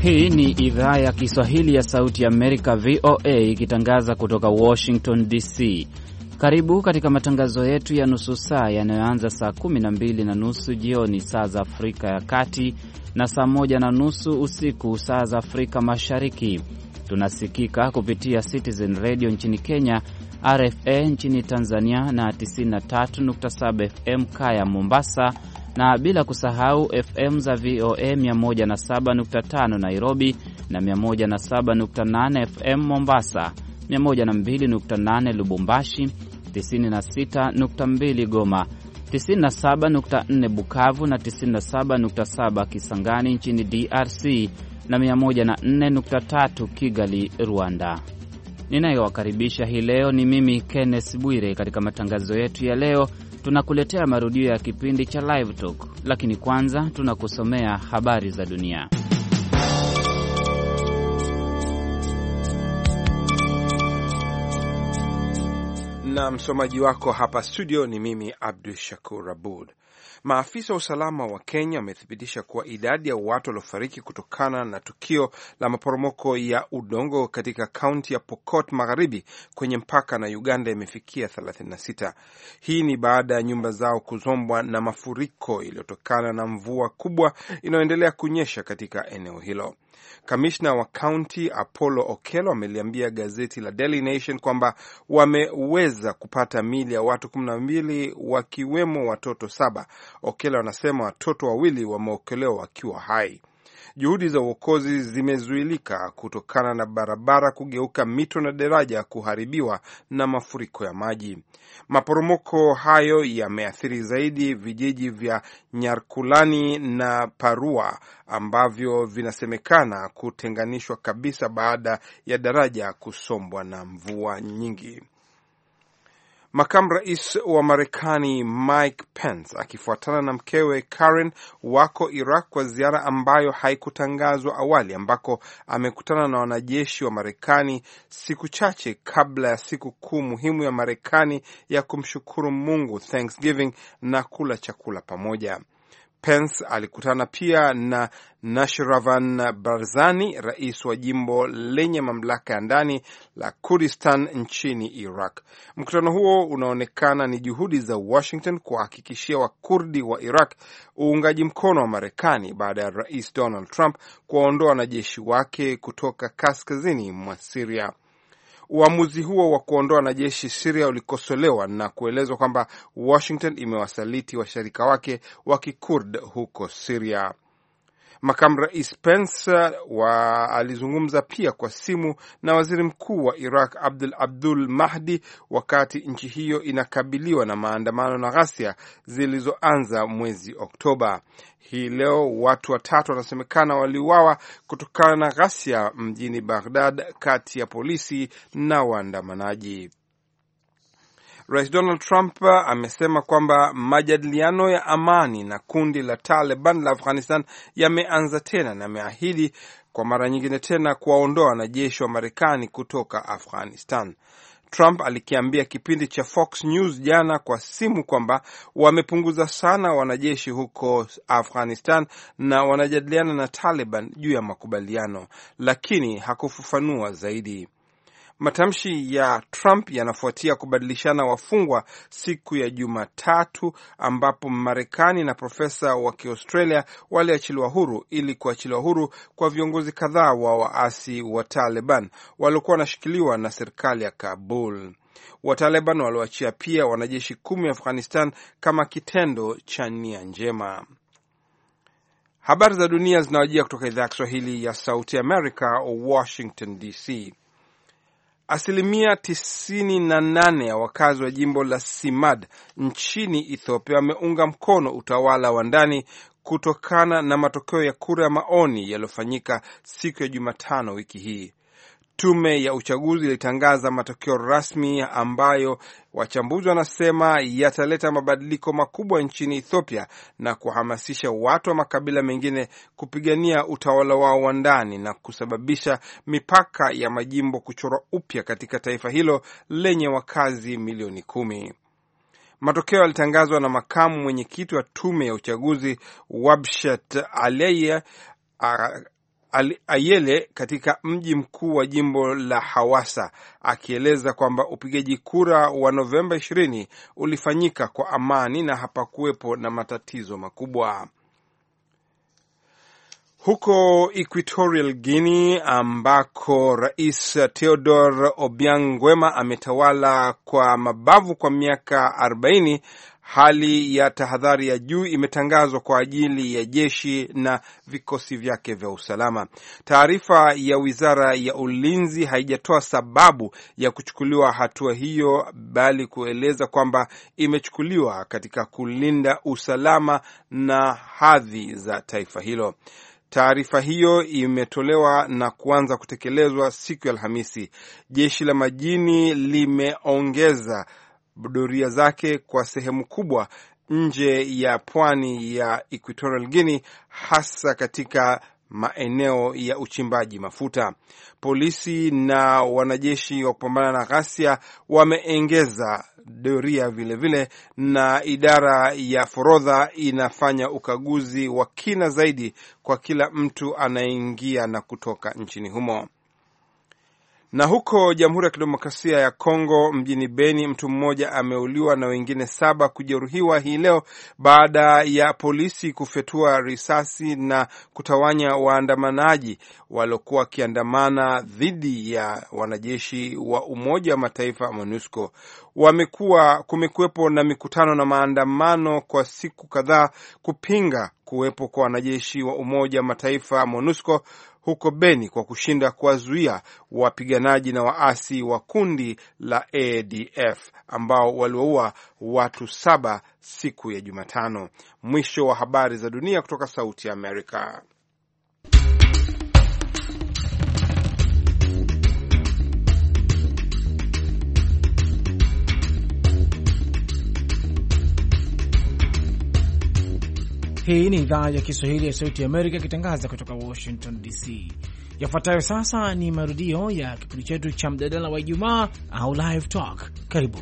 Hii ni idhaa ya Kiswahili ya Sauti ya Amerika, VOA, ikitangaza kutoka Washington DC. Karibu katika matangazo yetu ya nusu saa yanayoanza saa 12:30 jioni saa za Afrika ya Kati na saa 1:30 usiku saa za Afrika Mashariki. Tunasikika kupitia Citizen Radio nchini Kenya, RFA nchini Tanzania na 93.7 FM Kaya Mombasa, na bila kusahau FM za VOA 107.5 Nairobi na 107.8 FM Mombasa, 102.8 Lubumbashi, 96.2 Goma, 97.4 Bukavu na 97.7 Kisangani nchini DRC na 104.3 Kigali, Rwanda. Ninayowakaribisha hii leo ni mimi Kenneth Bwire. Katika matangazo yetu ya leo tunakuletea marudio ya kipindi cha Live Talk, lakini kwanza tunakusomea habari za dunia. Na msomaji wako hapa studio ni mimi Abdul Shakur Abud. Maafisa wa usalama wa Kenya wamethibitisha kuwa idadi ya watu waliofariki kutokana na tukio la maporomoko ya udongo katika kaunti ya Pokot Magharibi kwenye mpaka na Uganda imefikia 36. Hii ni baada ya nyumba zao kuzombwa na mafuriko iliyotokana na mvua kubwa inayoendelea kunyesha katika eneo hilo. Kamishna wa kaunti Apollo Okello ameliambia gazeti la Daily Nation kwamba wameweza kupata miili ya watu 12 wakiwemo watoto 7. Okello anasema watoto 2 wameokolewa wakiwa hai. Juhudi za uokozi zimezuilika kutokana na barabara kugeuka mito na daraja kuharibiwa na mafuriko ya maji. Maporomoko hayo yameathiri zaidi vijiji vya Nyarkulani na Parua ambavyo vinasemekana kutenganishwa kabisa baada ya daraja kusombwa na mvua nyingi. Makamu rais wa Marekani Mike Pence akifuatana na mkewe Karen wako Iraq kwa ziara ambayo haikutangazwa awali, ambako amekutana na wanajeshi wa Marekani siku chache kabla ya siku kuu muhimu ya Marekani ya kumshukuru Mungu, Thanksgiving, na kula chakula pamoja. Pence alikutana pia na Nashravan Barzani, rais wa jimbo lenye mamlaka ya ndani la Kurdistan nchini Iraq. Mkutano huo unaonekana ni juhudi za Washington kuhakikishia Wakurdi wa Iraq uungaji mkono wa Marekani baada ya Rais Donald Trump kuwaondoa wanajeshi wake kutoka kaskazini mwa Syria. Uamuzi huo wa kuondoa wanajeshi Syria ulikosolewa na kuelezwa kwamba Washington imewasaliti washirika wake wa Kikurd huko Syria. Makamu rais Pence alizungumza pia kwa simu na waziri mkuu wa Iraq Abdul Mahdi wakati nchi hiyo inakabiliwa na maandamano na ghasia zilizoanza mwezi Oktoba. Hii leo watu 3 wanasemekana waliuawa kutokana na ghasia mjini Baghdad kati ya polisi na waandamanaji. Rais Donald Trump amesema kwamba majadiliano ya amani na kundi la Taliban la Afghanistan yameanza tena na ameahidi kwa mara nyingine tena kuwaondoa wanajeshi wa Marekani kutoka Afghanistan. Trump alikiambia kipindi cha Fox News jana kwa simu kwamba wamepunguza sana wanajeshi huko Afghanistan na wanajadiliana na Taliban juu ya makubaliano, lakini hakufafanua zaidi. Matamshi ya Trump yanafuatia kubadilishana wafungwa siku ya Jumatatu ambapo Marekani na profesa wa Kiaustralia waliachiliwa huru ili kuachiliwa huru kwa viongozi kadhaa wa waasi wa Taliban waliokuwa wanashikiliwa na serikali ya Kabul. Wataliban waliwaachia pia wanajeshi 10 Afghanistan kama kitendo cha nia njema. Habari za dunia zinawajia kutoka idhaa ya Kiswahili ya Sauti Amerika, Washington DC. 98% ya wakazi wa jimbo la Simad nchini Ethiopia wameunga mkono utawala wa ndani kutokana na matokeo ya kura ya maoni yaliyofanyika siku ya Jumatano wiki hii. Tume ya uchaguzi ilitangaza matokeo rasmi ambayo wachambuzi wanasema yataleta mabadiliko makubwa nchini Ethiopia na kuhamasisha watu wa makabila mengine kupigania utawala wao wa ndani na kusababisha mipaka ya majimbo kuchorwa upya katika taifa hilo lenye wakazi milioni 10. Matokeo yalitangazwa na makamu mwenyekiti wa tume ya uchaguzi Wabshet Aliye Ayele katika mji mkuu wa jimbo la Hawassa, akieleza kwamba upigaji kura wa Novemba 20 ulifanyika kwa amani na hapakuwepo na matatizo makubwa. Huko Equatorial Guinea ambako Rais Theodore Obiang Nguema ametawala kwa mabavu kwa miaka 40, hali ya tahadhari ya juu imetangazwa kwa ajili ya jeshi na vikosi vyake vya usalama. Taarifa ya Wizara ya Ulinzi haijatoa sababu ya kuchukuliwa hatua hiyo, bali kueleza kwamba imechukuliwa katika kulinda usalama na hadhi za taifa hilo. Taarifa hiyo imetolewa na kuanza kutekelezwa siku ya Alhamisi. Jeshi la majini limeongeza doria zake kwa sehemu kubwa nje ya pwani ya Equatorial Guinea, hasa katika maeneo ya uchimbaji mafuta. Polisi na wanajeshi wa kupambana na ghasia wameongeza doria vilevile, na idara ya forodha inafanya ukaguzi wa kina zaidi kwa kila mtu anayeingia na kutoka nchini humo. Na huko Jamhuri ya Kidemokrasia ya Kongo mjini Beni, mtu mmoja ameuliwa na wengine 7 kujeruhiwa hii leo baada ya polisi kufyatua risasi na kutawanya waandamanaji waliokuwa wakiandamana dhidi ya wanajeshi wa Umoja wa Mataifa MONUSCO. Kumekuwepo na mikutano na maandamano kwa siku kadhaa kupinga kuwepo kwa wanajeshi wa Umoja wa Mataifa MONUSCO huko Beni kwa kushinda kuwazuia wapiganaji na waasi wa kundi la ADF ambao waliwaua watu 7 siku ya Jumatano. Mwisho wa habari za dunia kutoka Sauti ya Amerika. Hii ni idhaa ya Kiswahili ya Sauti ya Amerika ikitangaza kutoka Washington DC. Yafuatayo sasa ni marudio ya kipindi chetu cha mjadala wa Ijumaa au Live Talk. Karibu.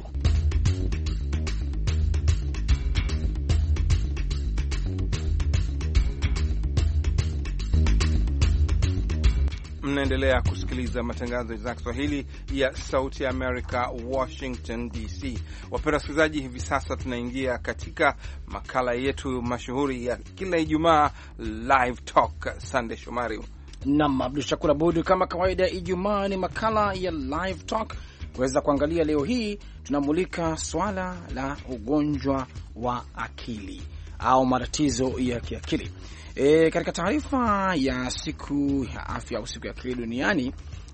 Mnaendelea kusikiliza matangazo ya idhaa ya Kiswahili ya Sauti ya Amerika, Washington DC. Wapenda wasikilizaji, hivi sasa tunaingia katika makala yetu mashuhuri ya kila Ijumaa, Live Talk. Sunday Shomari. Naam, Abdul Shakur Abud, kama kawaida Ijumaa ni makala ya Live Talk. Kuweza kuangalia leo hii tunamulika swala la ugonjwa wa akili au matatizo ya kiakili. Katika taarifa ya siku ya afya au siku ya akili duniani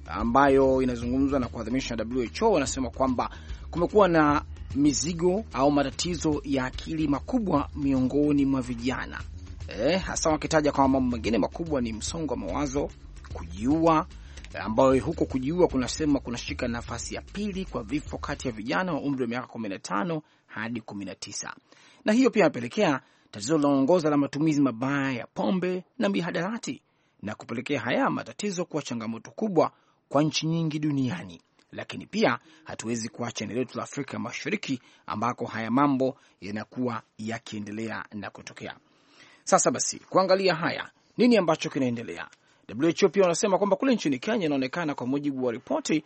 ambayo inazungumzwa na kuadhimishwa na WHO, wanasema kwamba kumekuwa na mizigo au matatizo ya akili makubwa miongoni mwa vijana. Hasa wakitaja kwamba mambo mengine makubwa ni msongo wa mawazo, kujiua, ambayo huko kujiua kunasema kunashika nafasi ya pili kwa vifo kati ya vijana wa umri wa miaka 15 hadi 19. Na hiyo pia inapelekea tatizo linaongoza la matumizi mabaya ya pombe na mihadarati na kupelekea haya matatizo kuwa changamoto kubwa kwa nchi nyingi duniani. Lakini pia hatuwezi kuacha eneo letu la Afrika Mashariki ambako haya mambo yanakuwa yakiendelea na kutokea. Sasa basi, kuangalia haya, nini ambacho kinaendelea? WHO pia wanasema kwamba kule nchini Kenya inaonekana kwa mujibu wa ripoti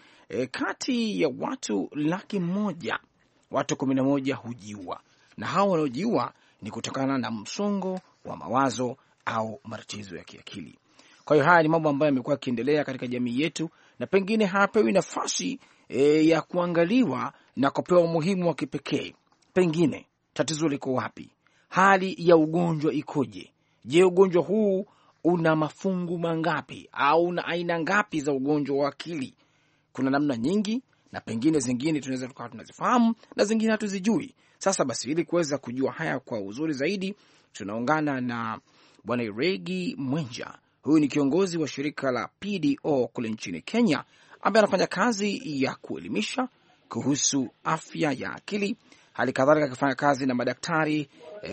kati ya watu 100,000 watu 11 hujiua, na hao wanaojiua ni kutokana na msongo wa mawazo au matatizo ya kiakili. Kwa hiyo haya ni mambo ambayo yamekuwa yakiendelea katika jamii yetu na pengine hapewi nafasi ya kuangaliwa na kupewa umuhimu wa kipekee. Pengine tatizo liko wapi? Hali ya ugonjwa ikoje? Je, ugonjwa huu una mafungu mangapi au una aina ngapi za ugonjwa wa akili? Kuna namna nyingi na pengine zingine tunaweza tukawa tunazifahamu na zingine hatuzijui. Sasa basi, ili kuweza kujua haya kwa uzuri zaidi, tunaungana na Bwana Iregi Mwenja. Huyu ni kiongozi wa shirika la PDO kule nchini Kenya, ambaye anafanya kazi ya kuelimisha kuhusu afya ya akili, hali kadhalika akifanya kazi na madaktari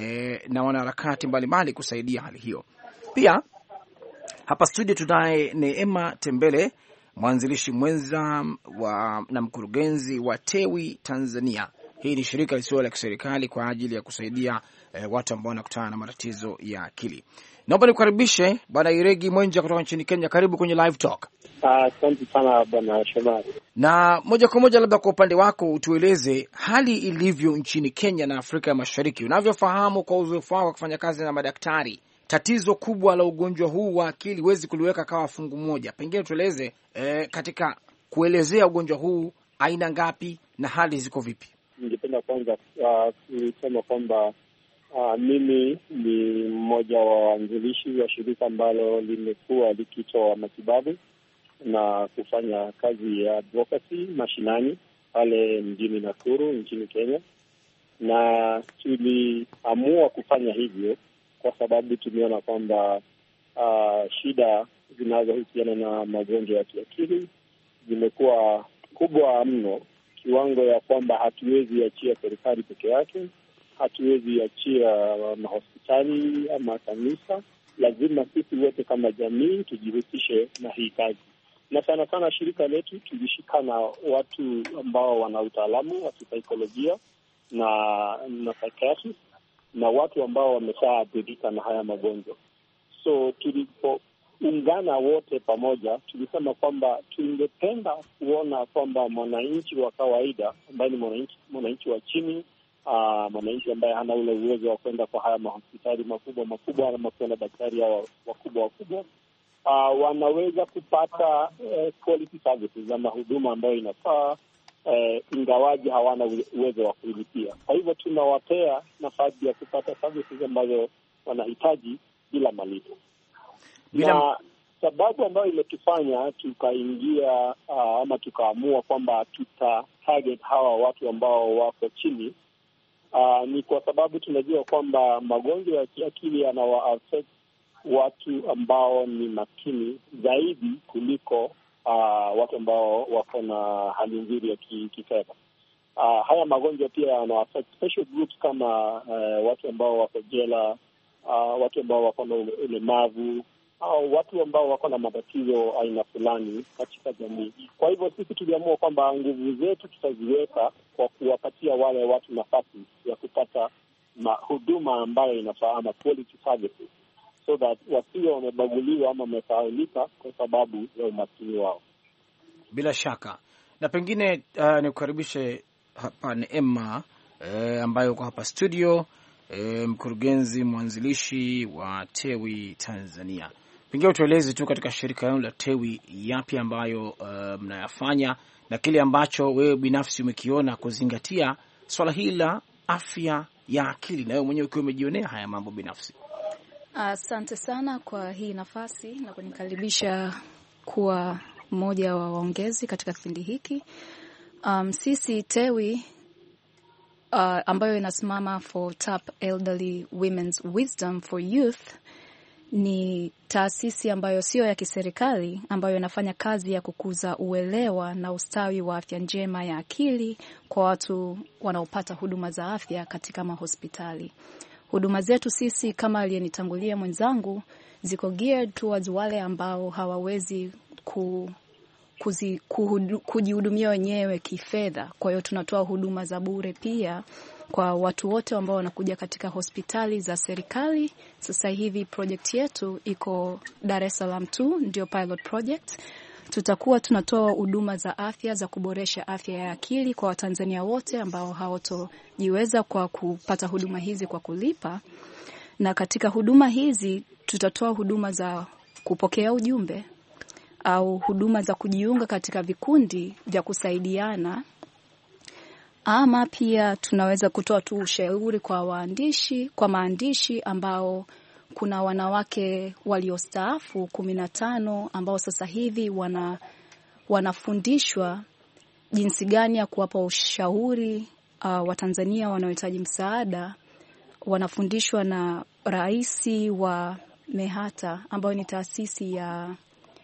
na wanaharakati mbalimbali kusaidia hali hiyo. Pia hapa studio tunaye Neema Tembele, mwanzilishi mwenza na mkurugenzi wa TEWI Tanzania, Hii ni shirika lisilo la kiserikali kwa ajili ya kusaidia watu ambao wanakutana na matatizo ya akili. Naomba nikukaribishe Bwana Iregi Mwenja kutoka nchini Kenya. Karibu kwenye Live Talk. Asante sana Bwana Shomari. Na moja kwa moja, labda kwa upande wako utueleze hali ilivyo nchini Kenya na Afrika ya Mashariki. Unavyofahamu kwa uzoefu wako kufanya kazi na madaktari, tatizo kubwa la ugonjwa huu wa akili huwezi kuliweka kama fungu moja. Pengine tueleze katika kuelezea ugonjwa huu aina ngapi na hali ziko vipi? Ningependa kwanza kusema kwamba mimi ni mmoja wa waanzilishi wa shirika ambalo limekuwa likitoa matibabu na kufanya kazi ya advocacy mashinani pale mjini Nakuru nchini Kenya, na tuliamua kufanya hivyo kwa sababu tumeona kwamba shida zinazohusiana na magonjwa ya kiakili zimekuwa kubwa mno, kiwango ya kwamba hatuwezi achia serikali peke yake, hatuwezi achia mahospitali ama kanisa. Lazima sisi wote kama jamii tujihusishe na hii kazi, na sana sana shirika letu tulishikana watu ambao wana utaalamu wa kisaikolojia na psychiatrist na watu ambao wameshaathirika na haya magonjwa. So tulipoungana wote pamoja, tulisema kwamba tungependa kuona kwamba mwananchi wa kawaida ambaye ni mwananchi wa chini, mwananchi ambaye hana ule uwezo wa kwenda kwa haya mahospitali makubwa ama kuona daktari hao wakubwa wanaweza kupata quality services ama huduma ambayo inafaa, ingawaji hawana uwezo wa kulipia. Kwa hivyo tunawapea nafasi ya kupata services ambazo wanahitaji bila malipo. Na sababu ambayo imetufanya tukaingia ama tukaamua kwamba tuta target hawa watu ambao wako chini ni kwa sababu tunajua kwamba magonjwa ya kiakili yanawa-affect watu ambao ni makini zaidi kuliko watu ambao wako na hali nzuri ya kifedha. Haya magonjwa pia yana-affect special groups kama watu ambao wako jela, watu ambao wako na ulemavu, au watu ambao wako na matatizo aina fulani katika jamii. Kwa hivyo sisi tuliamua kwamba nguvu zetu tutaziweka kwa kuwapatia wale watu nafasi ya kupata huduma ambayo inafaa ama quality services, so that wasio wamebaguliwa ama wamesahaulika kwa sababu ya umaskini wao. Bila shaka. Na pengine nikukaribishe hapa Neema ambayo uko hapa studio, mkurugenzi mwanzilishi wa TEWI Tanzania. Pengine utueleze tu katika shirika lenu la TEWI yapi ambayo mnayafanya na kile ambacho wewe binafsi umekiona kuzingatia swala hili la afya ya akili na wewe mwenyewe ukiwa umejionea haya mambo binafsi. Asante sana kwa hii nafasi na kunikaribisha kuwa mmoja wa waongezi katika kipindi hiki. Sisi TEWI ambayo inasimama for Top Elderly Women's Wisdom for Youth ni taasisi ambayo sio ya kiserikali ambayo inafanya kazi ya kukuza uelewa na ustawi wa afya njema ya akili kwa watu wanaopata huduma za afya katika mahospitali. Huduma zetu sisi kama aliyenitangulia mwenzangu ziko geared towards wale ambao hawawezi kujihudumia wenyewe kifedha. Kwa hiyo tunatoa huduma za bure pia kwa watu wote ambao wanakuja katika hospitali za serikali. Sasa hivi project yetu iko Dar es Salaam tu, ndio pilot project. Tutakuwa tunatoa huduma za afya za kuboresha afya ya akili kwa Watanzania wote ambao hawatojiweza kwa kupata huduma hizi kwa kulipa. Na katika huduma hizi tutatoa huduma za kupokea ujumbe au huduma za kujiunga katika vikundi vya kusaidiana, ama pia tunaweza kutoa tu ushauri kwa maandishi ambao kuna wanawake waliostaafu 15 ambao sasa hivi wanafundishwa jinsi gani ya kuwapa ushauri wa Tanzania wanaohitaji msaada. Wanafundishwa na rais wa MEHATA ambayo ni taasisi ya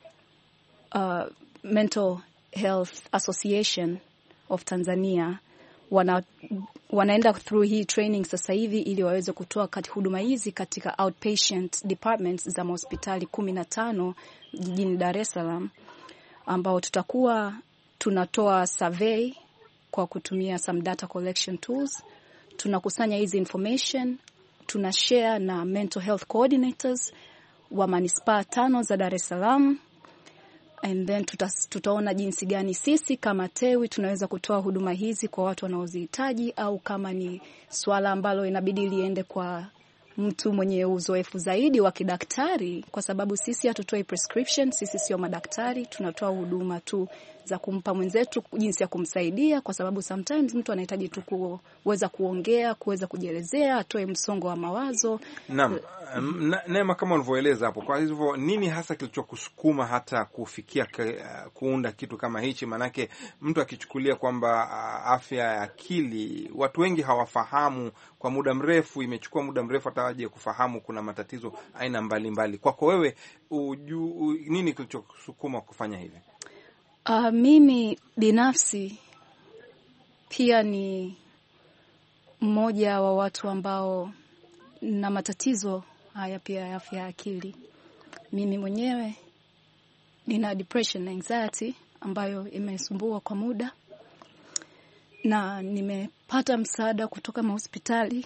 Mental Health Association of Tanzania. Wanaenda through hii training sasa hivi ili waweze kutoa huduma hizi katika outpatient departments za hospitali 15 jijini Dar es Salaam, ambao tutakuwa tunatoa survey kwa kutumia some data collection tools. Tunakusanya hizi information, tuna share na mental health coordinators wa manispaa 5 za Dar es Salaam, and then tutaona jinsi gani sisi kama TEWI tunaweza kutoa huduma hizi kwa watu wanaozihitaji, au kama ni swala ambalo inabidi liende kwa mtu mwenye uzoefu zaidi wa kidaktari, kwa sababu sisi hatutoi prescription, sisi sio madaktari, tunatoa huduma tu za kumpa mwenzetu jinsi ya kumsaidia, kwa sababu sometimes mtu anahitaji tu kuweza kuongea, kuweza kujielezea, atoe msongo wa mawazo. Naam, Neema, kama ulivyoeleza hapo, kwa hivyo nini hasa kilichokusukuma hata kufikia kuunda kitu kama hichi? Manake mtu akichukulia kwamba afya ya akili, watu wengi hawafahamu kwa muda mrefu, imechukua muda mrefu hata waje kufahamu kuna matatizo aina mbalimbali. Kwako wewe nini kilichokusukuma kufanya hivi? Mimi binafsi pia ni mmoja wa watu ambao na matatizo haya pia ya afya ya akili. Mimi mwenyewe nina depression na anxiety ambayo imesumbua kwa muda, na nimepata msaada kutoka hospitali.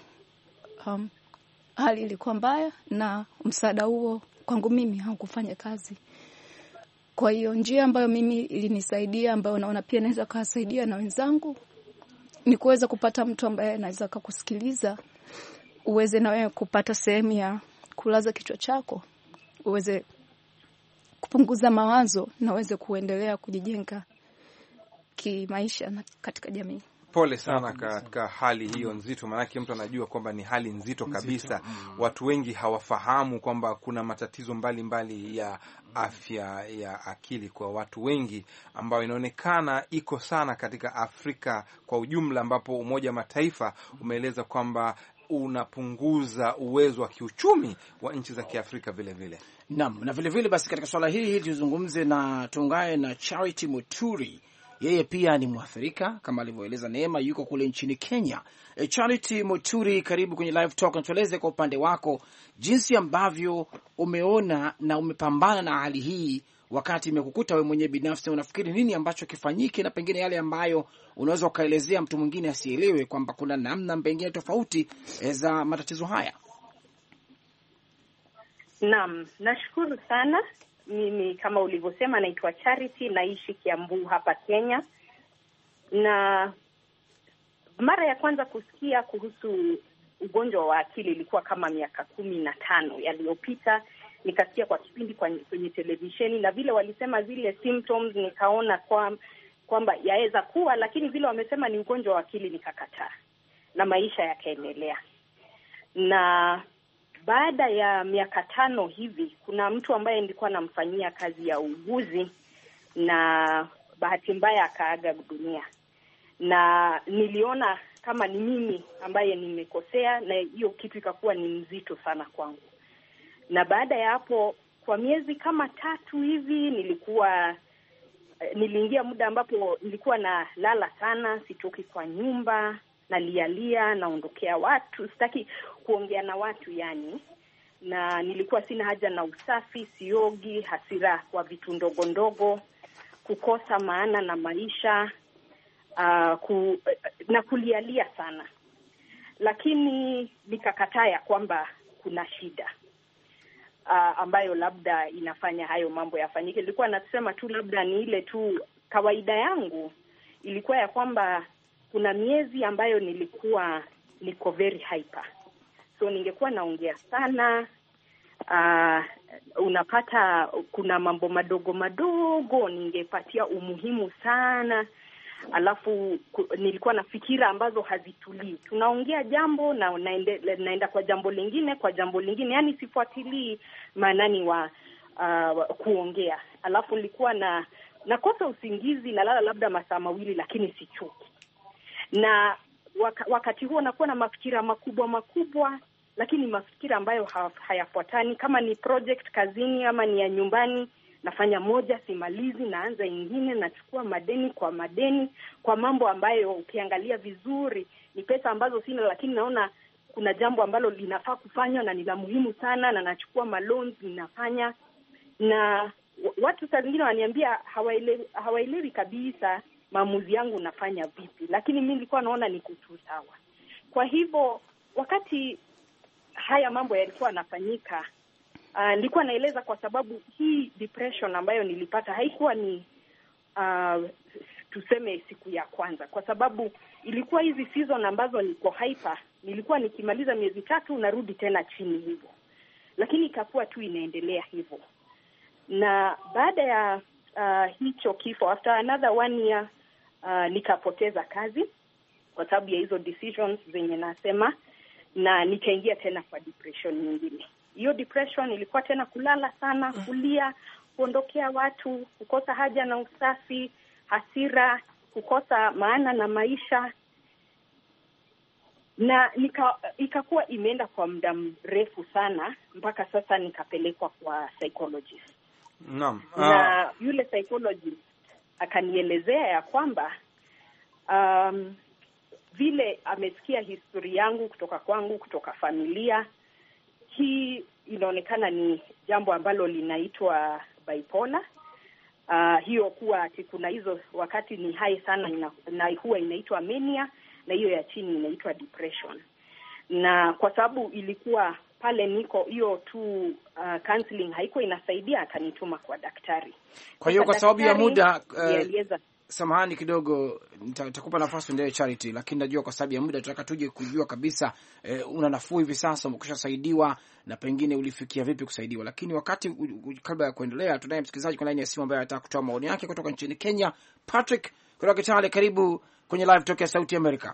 Hali ilikuwa mbaya na msaada huo kwangu mimi haukufanya kazi. Kwa hiyo njia ambayo mimi ilinisaidia, ambayo naona pia naweza kusaidia na wenzangu, ni kuweza kupata mtu ambaye anaweza kukusikiliza, uweze na wewe kupata sehemu ya kulaza kichwa chako, uweze kupunguza mawazo na uweze kuendelea kujijenga kimaisha na katika jamii. Pole sana katika hali hiyo nzito, maanake mtu anajua kwamba ni hali nzito kabisa. Watu wengi hawafahamu kwamba kuna matatizo mbalimbali ya afya ya akili kwa watu wengi, ambayo inaonekana iko sana katika Afrika kwa ujumla, ambapo Umoja wa Mataifa umeeleza kwamba unapunguza uwezo wa kiuchumi wa nchi za Kiafrika vile vile. Naam, na vile vile basi katika swala hili tuzungumze na tuungane na Charity Muturi. Yeye pia ni mwathirika kama alivyoeleza Neema, yuko kule nchini Kenya. Charity Muturi, karibu kwenye Live Talk. Natueleze kwa upande wako jinsi ambavyo umeona na umepambana na hali hii wakati imekukuta wewe mwenyewe binafsi. Unafikiri nini ambacho kifanyike, na pengine yale ambayo unaweza ukaelezea mtu mwingine asielewe kwamba kuna namna pengine tofauti za matatizo haya? Naam, nashukuru sana. Mimi kama ulivyosema naitwa Charity, naishi Kiambu hapa Kenya. Na mara ya kwanza kusikia kuhusu ugonjwa wa akili ilikuwa kama miaka 15 yaliyopita. Nikasikia kwa kipindi kwenye televisheni, na vile walisema zile symptoms nikaona kwamba yaweza kuwa, lakini vile wamesema ni ugonjwa wa akili nikakataa, na maisha yakaendelea. Na baada ya miaka 5 hivi, kuna mtu ambaye nilikuwa namfanyia kazi ya uuguzi, na bahati mbaya akaaga dunia. Na niliona kama ni mimi ambaye nimekosea, na hiyo kitu ikakuwa ni mzito sana kwangu. Na baada ya hapo, kwa miezi kama 3 hivi, niliingia muda ambapo nilikuwa na lala sana, sitoki kwa nyumba, nalialia, naondokea watu, sitaki kuongea na watu yani. Na nilikuwa sina haja na usafi, siogi, hasira kwa vitu ndogo ndogo, kukosa maana na maisha, na kulialia sana. Lakini nikakataa ya kwamba kuna shida ambayo labda inafanya hayo mambo yafanyike. Nilikuwa nasema tu labda ni ile tu kawaida yangu. Ilikuwa ya kwamba kuna miezi ambayo niko very hyper. So ningekuwa naongea sana, unapata kuna mambo madogo madogo ningepatia umuhimu sana. Alafu nilikuwa na fikira ambazo hazitulii. Tunaongea jambo na naenda kwa jambo lingine, yani sifuatilii maanani wa kuongea. Alafu nilikuwa nakosa usingizi, nalala labda masaa 2, lakini sichoki. Na wakati huo nakuwa na mafikira makubwa, lakini mafikira ambayo hayafuatani. Kama ni project kazini ama ni ya nyumbani, nafanya moja, simalizi, naanza ingine, nachukua madeni kwa mambo ambayo ukiangalia vizuri ni pesa ambazo sina, lakini naona kuna jambo ambalo linafaa kufanywa na ni la muhimu sana, na nachukua loans ninafanya. Na watu saa zingine waniambia hawaelewi kabisa maamuzi yangu nafanya vipi, lakini mimi nilikuwa naona niko tu sawa. Kwa hivyo wakati haya mambo yalikuwa yanafanyika, nilikuwa naeleza kwa sababu hii depression ambayo nilipata haikuwa ni tuseme siku ya kwanza, kwa sababu ilikuwa hizi season ambazo niko hyper, nilikuwa nikimaliza miezi 3 narudi tena chini hivyo, lakini ikakuwa tu inaendelea hivyo. Na baada ya hicho kifo, after another 1 year, nikapoteza kazi kwa sababu ya hizo decisions zenye nasema, na nikaingia tena kwa depression nyingine. Hiyo depression ilikuwa tena kulala sana, kulia, kuondokea watu, kukosa haja na usafi, hasira, kukosa maana na maisha. Na ikakuwa imeenda kwa muda mrefu sana, mpaka sasa nikapelekwa kwa psychologist. Naam. Na yule psychologist akanielezea ya kwamba vile amesikia historia yangu kutoka kwangu, kutoka familia, hii inaonekana ni jambo ambalo linaitwa bipolar. Hiyo kuwa kuna hizo wakati ni high sana na huwa inaitwa mania, na hiyo ya chini inaitwa depression. Na kwa sababu ilikuwa pale niko hiyo tu counseling haiko inasaidia, akanituma kwa daktari. Kwa hiyo kwa sababu ya muda samahani kidogo, nitakupa nafasi ndio Charity, lakini najua kwa sababu ya muda tunataka tuje kujua kabisa una nafuu hivi sasa, umekushasaidiwa na pengine ulifikia vipi kusaidiwa. Lakini wakati kabla ya kuendelea, tunaye msikilizaji kwa line ya simu ambaye anataka kutoa maoni yake kutoka nchini Kenya. Patrick kutoka Kitale, karibu kwenye live talk ya Sauti America.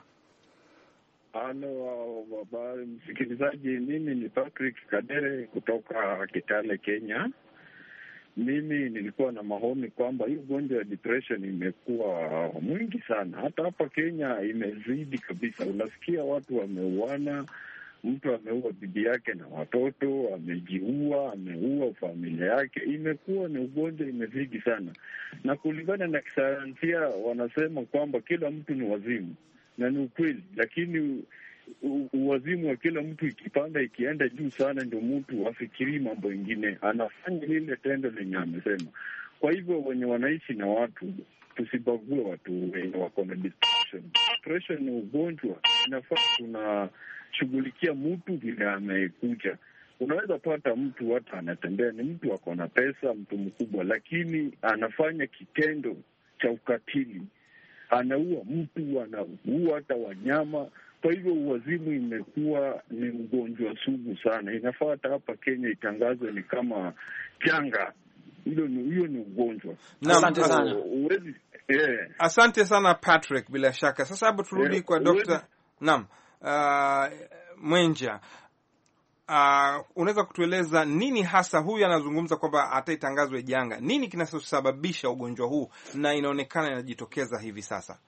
Msikilizaji, mimi ni Patrick Kadere kutoka Kitale, Kenya. Mimi nilikuwa na maoni kwamba hii ugonjwa wa depression imekuwa mwingi sana. Hata hapa Kenya imezidi kabisa. Unasikia watu wameuana, mtu ameua bibi yake na watoto, amejiua, ameua familia yake. Imekuwa ni ugonjwa imezidi sana. Na kulingana na kisayansia wanasema kwamba kila mtu ni wazimu. Na ni ukweli, lakini uwazimu wa kila mtu ikipanda ikienda juu sana, ndio mtu afikiri mambo mengine, anafanya lile tendo lenye amesema. Kwa hivyo wenye wanaishi na watu, tusibague watu wenye wako na depression. Depression ni ugonjwa, inafaa tunashughulikia mtu vile amekuja. Unaweza pata mtu hata anatembea, ni mtu ako na pesa, mtu mkubwa, lakini anafanya kitendo cha ukatili, anaua mtu, anaua hata wanyama. Kwa hivyo uwazimu imekuwa ni ugonjwa sugu sana. Inafaa hata hapa Kenya itangazwe ni kama janga. Hiyo ni ugonjwa. Asante sana. Asante sana Patrick, bila shaka. Sasa hapo turudi kwa Dr. Naam. Mwenja. Unaweza kutueleza nini hasa huyu anazungumza kwamba ataitangazwe janga? Nini kinachosababisha ugonjwa huu na inaonekana inajitokeza hivi sasa?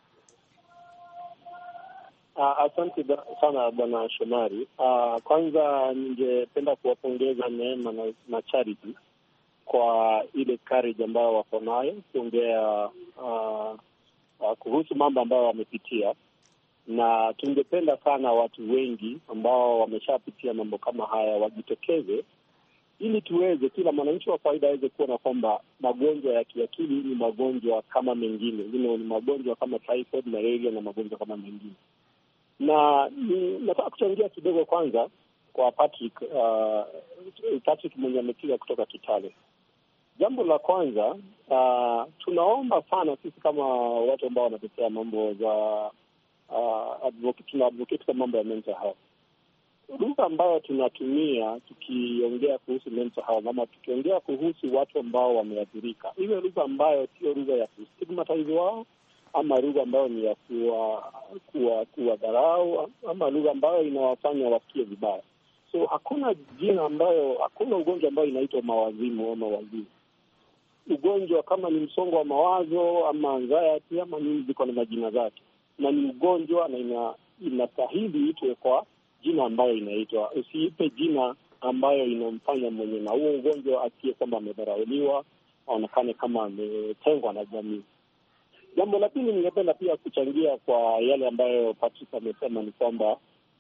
Asante sana Bwana Shomari. Kwanza ningependa kuwapongeza Neema na Charity kwa ile courage ambayo wako nayo kuongea kuhusu mambo ambayo wamepitia, na tungependa sana watu wengi ambao wameshapitia mambo kama haya wajitokeze, ili tuweze, kila mwananchi wa kawaida aweze kuona kwamba magonjwa ya kiakili ni magonjwa kama mengine, ni magonjwa kama typhoid, malaria na magonjwa kama mengine. Na nataka kuchangia kidogo kwanza kwa Patrick mwenye amepiga kutoka Kitale. Jambo la kwanza, tunaomba sana sisi kama watu ambao wanatetea mambo za advocate kwa mambo ya mental health. Lugha ambayo tunatumia tukiongea kuhusu mental health, ama tukiongea kuhusu watu ambao wameathirika, ile lugha ambayo sio lugha ya kustigmatize wao, ama lugha ambayo ni ya kuwadharau, ama lugha ambayo inawafanya wasikie vibaya. So hakuna ugonjwa ambayo inaitwa mawazimu ama wazimu. Ugonjwa kama ni msongo wa mawazo ama anxiety ama nini, ziko na majina zake, na ni ugonjwa na inastahili itwe kwa jina ambayo inaitwa. Usiipe jina ambayo inamfanya mwenye na huo ugonjwa asikie kwamba amedharauliwa, aonekane kama ametengwa na jamii. Jambo la pili ningependa pia kuchangia kwa yale ambayo Patrick amesema ni kwamba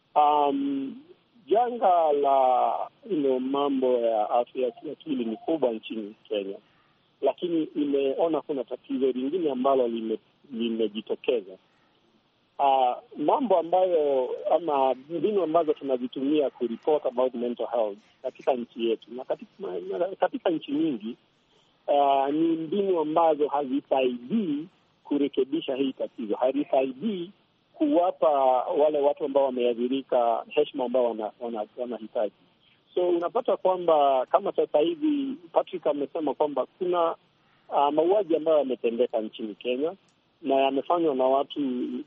janga la mambo ya afya ya kiakili ni kubwa nchini Kenya, lakini imeona kuna tatizo lingine ambalo limejitokeza. Mambo ambayo ama mbinu ambazo tunazitumia kureport about mental health katika nchi yetu na katika nchi nyingi ni mbinu ambazo hazisaidii kurekebisha hii tatizo, hazisaidii kuwapa wale watu ambao wameathirika heshima ambao wanahitaji. So unapata kwamba kama sasa hivi Patrick amesema kwamba kuna mauaji ambayo yametendeka nchini Kenya na yamefanywa na watu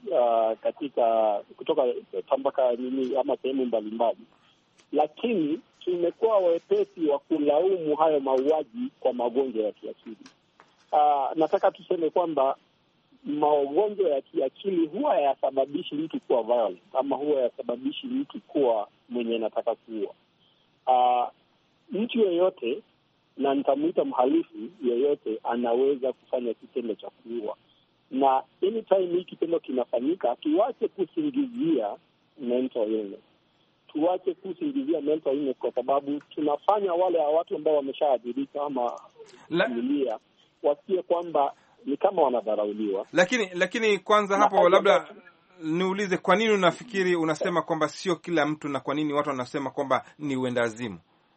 kutoka tabaka ama sehemu mbalimbali, lakini tumekuwa wepesi wa kulaumu hayo mauaji kwa magonjwa ya kiakili. Nataka tuseme kwamba magonjwa ya kiakili huwa yasababishi mtu kuwa violent ama huwa yasababishi mtu kuwa mwenye anataka kuua. Mtu yeyote, na nitamwita mhalifu yeyote, anaweza kufanya kitendo cha kuua, na anytime hii kitendo kinafanyika, tuache kusingizia mental illness. Tuache kusingizia mental illness kwa sababu tunafanya wale watu ambao wameshaathirika ama familia wasikie kwamba ni kama wanadharauliwa. Lakini kwanza hapo labda niulize, kwa nini unafikiri unasema kwamba sio kila mtu, na kwa nini watu wanasema kwamba ni uendazimu?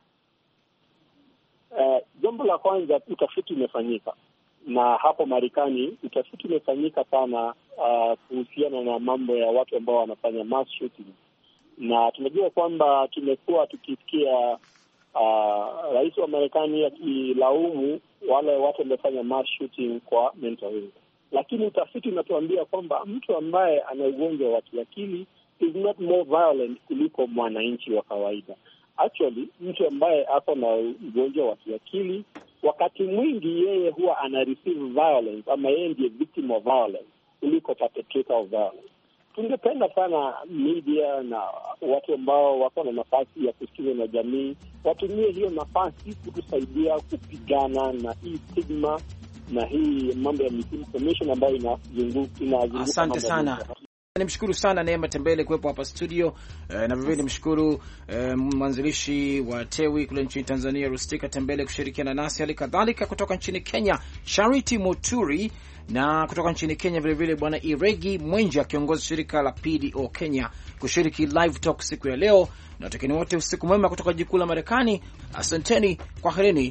Jambo la kwanza, utafiti umefanyika, na hapo Marekani utafiti umefanyika sana kuhusiana na mambo ya watu ambao wanafanya mass shooting, na tunajua kwamba tumekuwa tukisikia rais wa Marekani akilaumu wale watu wamefanya mass shooting kwa mental illness, lakini utafiti unatuambia kwamba mtu ambaye ana ugonjwa wa kiakili is not more violent kuliko mwananchi wa kawaida. Actually, mtu ambaye ako na ugonjwa wa kiakili wakati mwingi yeye huwa ana receive violence ama yeye ndiye victim of violence kuliko perpetrator of violence. Tungependa sana media na watu ambao wako na nafasi ya kusikiza na jamii watumie hiyo nafasi kutusaidia kupigana na hii stigma na hii mambo ya misinformation ambayo inazunguka. Asante sana. Nimshukuru sana Neema Tembele kuwepo hapa studio, na vivyo nimshukuru mwanzilishi wa Tewi kule nchini Tanzania Rustika Tembele kushirikiana nasi, hali kadhalika kutoka nchini Kenya Charity Moturi, na kutoka nchini Kenya vile vile bwana Iregi Mwenja kiongozi shirika la PDO Kenya kushiriki live talk siku ya leo. Na tukeni wote usiku mwema kutoka jikuu la Marekani. Asanteni, kwaherini.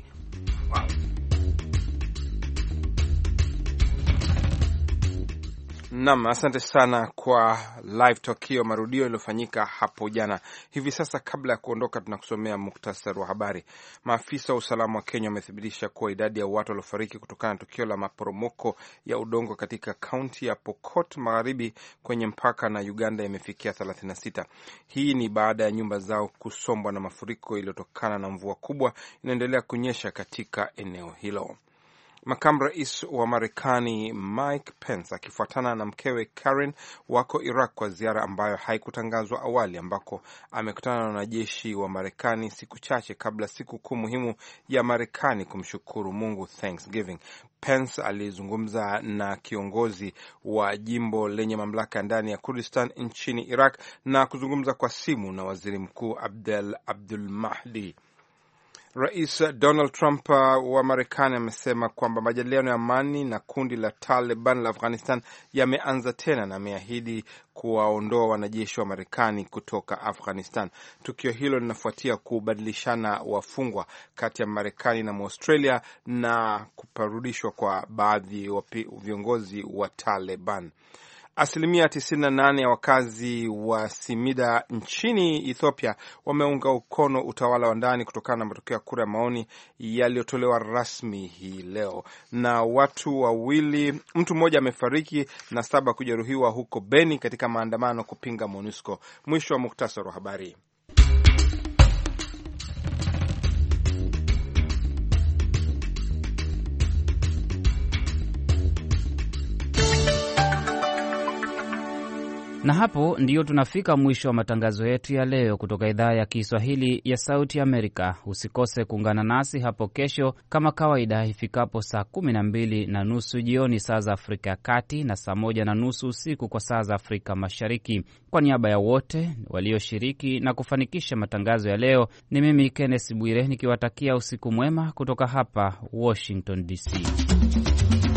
Naam, asante sana kwa live talk hiyo, marudio iliyofanyika hapo jana. Hivi sasa kabla ya kuondoka, tunakusomea muktasari wa habari. Maafisa wa usalama wa Kenya wamethibitisha kuwa idadi ya watu waliofariki kutokana na tukio la maporomoko ya udongo katika kaunti ya Pokot Magharibi kwenye mpaka na Uganda imefikia 36. Hii ni baada ya nyumba zao kusombwa na mafuriko iliyotokana na mvua kubwa inaendelea kunyesha katika eneo hilo. Makamu rais wa Marekani Mike Pence akifuatana na mkewe Karen wako Iraq kwa ziara ambayo haikutangazwa awali, ambako amekutana na wanajeshi wa Marekani siku chache kabla siku kuu muhimu ya Marekani kumshukuru Mungu, Thanksgiving. Pence alizungumza na kiongozi wa jimbo lenye mamlaka ndani ya Kurdistan nchini Iraq na kuzungumza kwa simu na waziri mkuu Abdul Mahdi. Rais Donald Trump wa Marekani amesema kwamba majadiliano ya amani na kundi la Taliban la Afghanistan yameanza tena na ameahidi kuwaondoa wanajeshi wa Marekani kutoka Afghanistan. Tukio hilo linafuatia kubadilishana wafungwa kati ya Marekani na Australia na kuparudishwa kwa baadhi ya viongozi wa Taliban. Asilimia 98 ya wakazi wa Simida nchini Ethiopia wameunga mkono utawala wa ndani kutokana na matokeo ya kura ya maoni yaliyotolewa rasmi hii leo. Na mtu mmoja amefariki na 7 kujeruhiwa huko Beni katika maandamano kupinga MONUSCO. Mwisho wa muktasari wa habari. Na hapo ndiyo tunafika mwisho wa matangazo yetu ya leo kutoka idhaa ya Kiswahili ya Sauti Amerika. Usikose kuungana nasi hapo kesho kama kawaida ifikapo saa 12:30 jioni saa za Afrika ya Kati na saa 1:30 usiku kwa saa za Afrika Mashariki. Kwa niaba ya wote walioshiriki na kufanikisha matangazo ya leo, ni mimi Kenneth Bwire nikiwatakia usiku mwema kutoka hapa Washington DC.